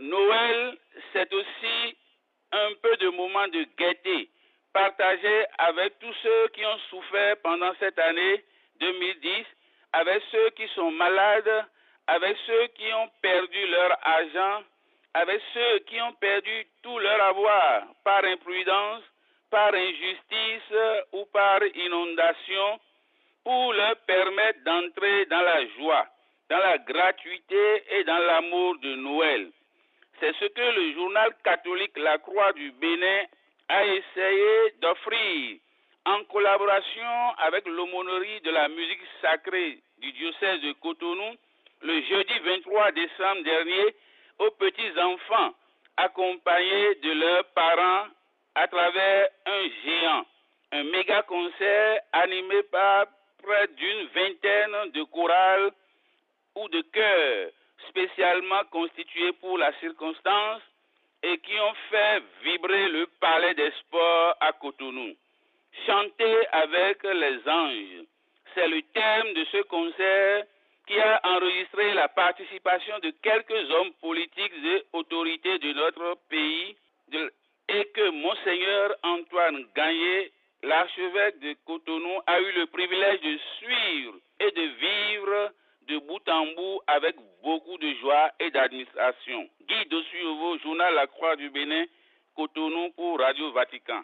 Noël, c'est aussi un peu de moment de gaieté, partagé avec tous ceux qui ont souffert pendant cette année 2010, avec ceux qui sont malades, avec ceux qui ont perdu leur argent, avec ceux qui ont perdu tout leur avoir par imprudence, par injustice ou par inondation, pour leur permettre d'entrer dans la joie, dans la gratuité et dans l'amour de Noël. C'est ce que le journal catholique La Croix du Bénin a essayé d'offrir en collaboration avec l'aumônerie de la musique sacrée du diocèse de Cotonou le jeudi 23 décembre dernier aux petits-enfants accompagnés de leurs parents à travers un méga concert animé par près d'une vingtaine de chorales ou de chœurs spécialement constitués pour la circonstance et qui ont fait vibrer le palais des sports à Cotonou. Chanter avec les anges, c'est le thème de ce concert qui a enregistré la participation de quelques hommes politiques et autorités de notre pays et que Monseigneur Antoine Gagné, l'archevêque de Cotonou, a eu le privilège de suivre et de vivre de bout en bout avec beaucoup de joie et d'admiration. Guy Dossuyovo, journal La Croix du Bénin, Cotonou pour Radio Vatican.